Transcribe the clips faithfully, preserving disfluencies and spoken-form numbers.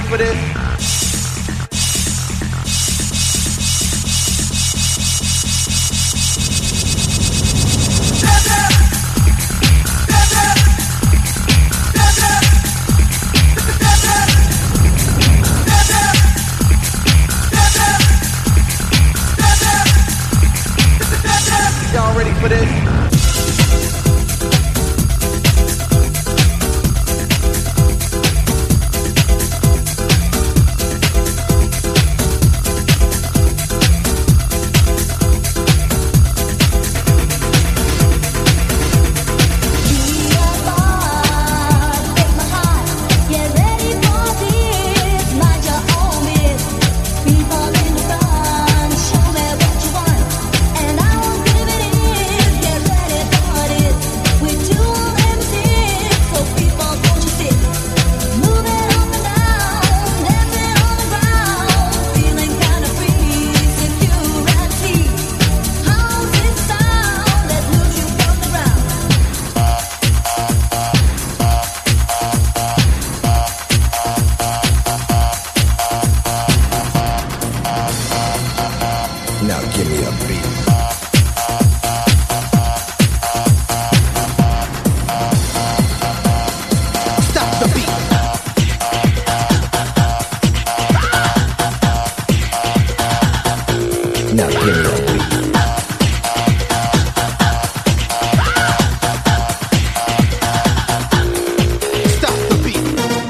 for this? Y'all ready for this? Now give me a beat. Stop the beat. Now give me a beat. Stop the beat.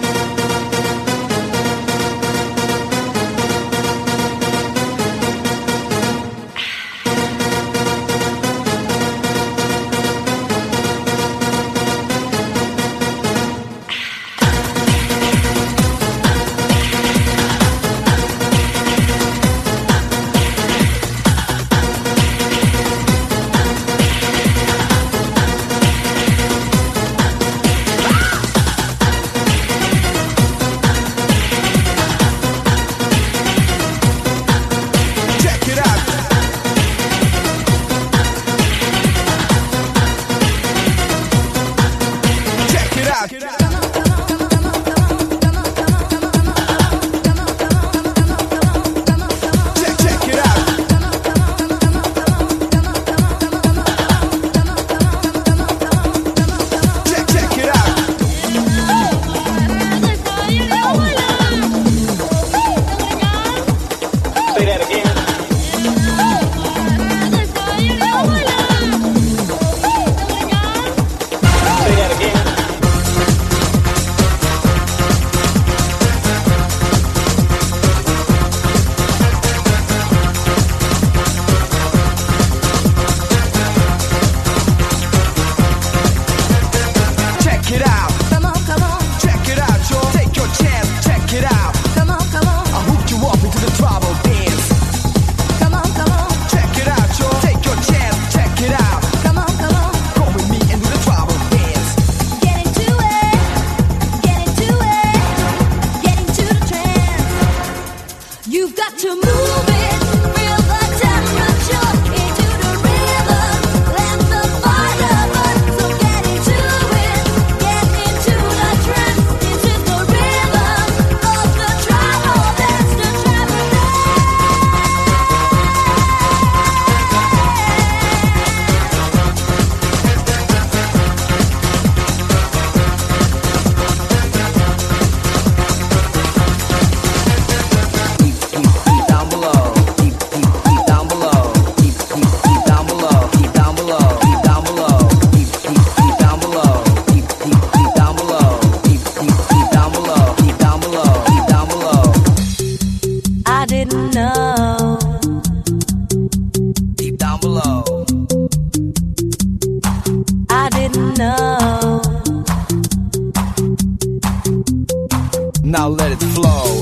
Now let it flow.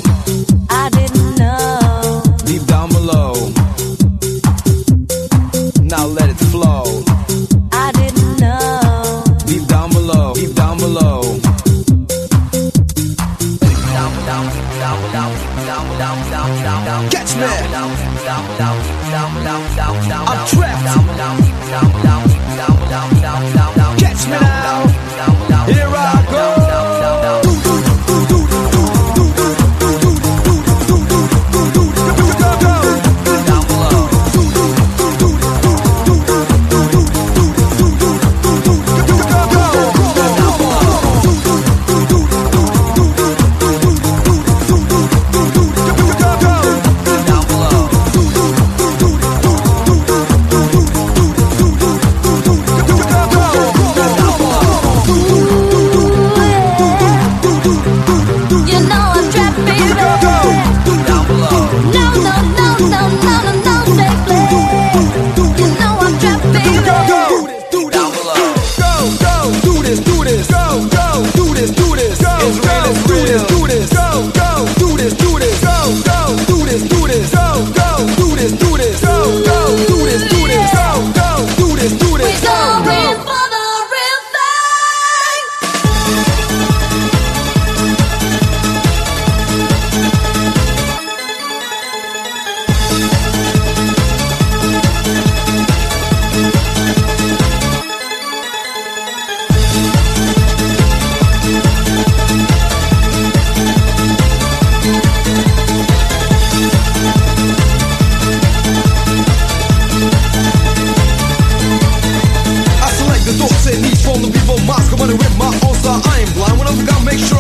I didn't know. Deep down below. Now let it flow. I didn't know. Deep down below. Deep down below. Catch me. I'm trapped. Catch me now. Here I go.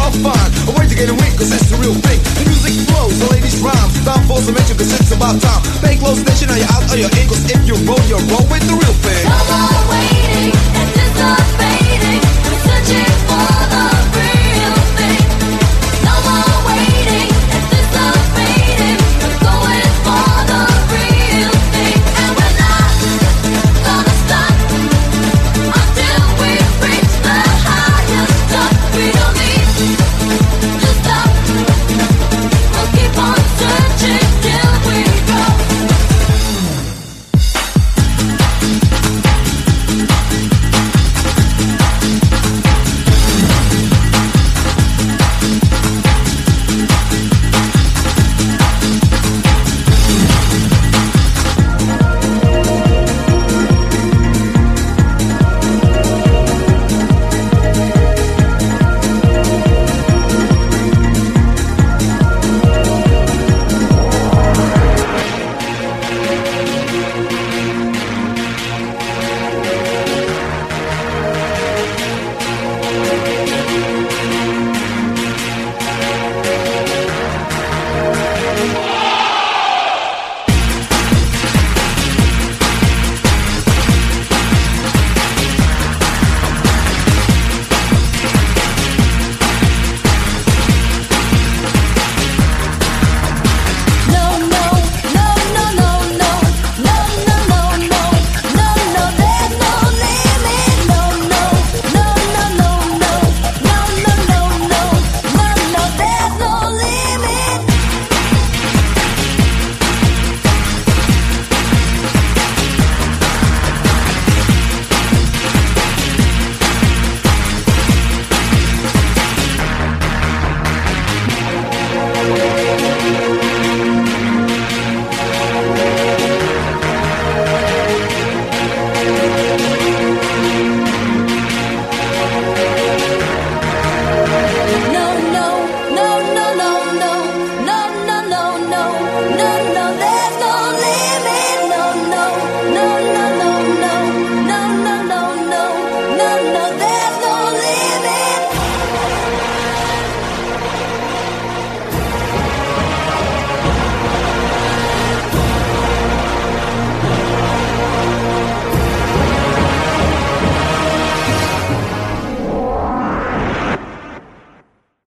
all fine. A way to get a ring, cause it's the real thing. The music flows, the ladies rhyme. Time for some mention, cause it's about time. Pay close attention, are you out or you're in? Cause if you roll, you roll with the real thing. Come on, wait.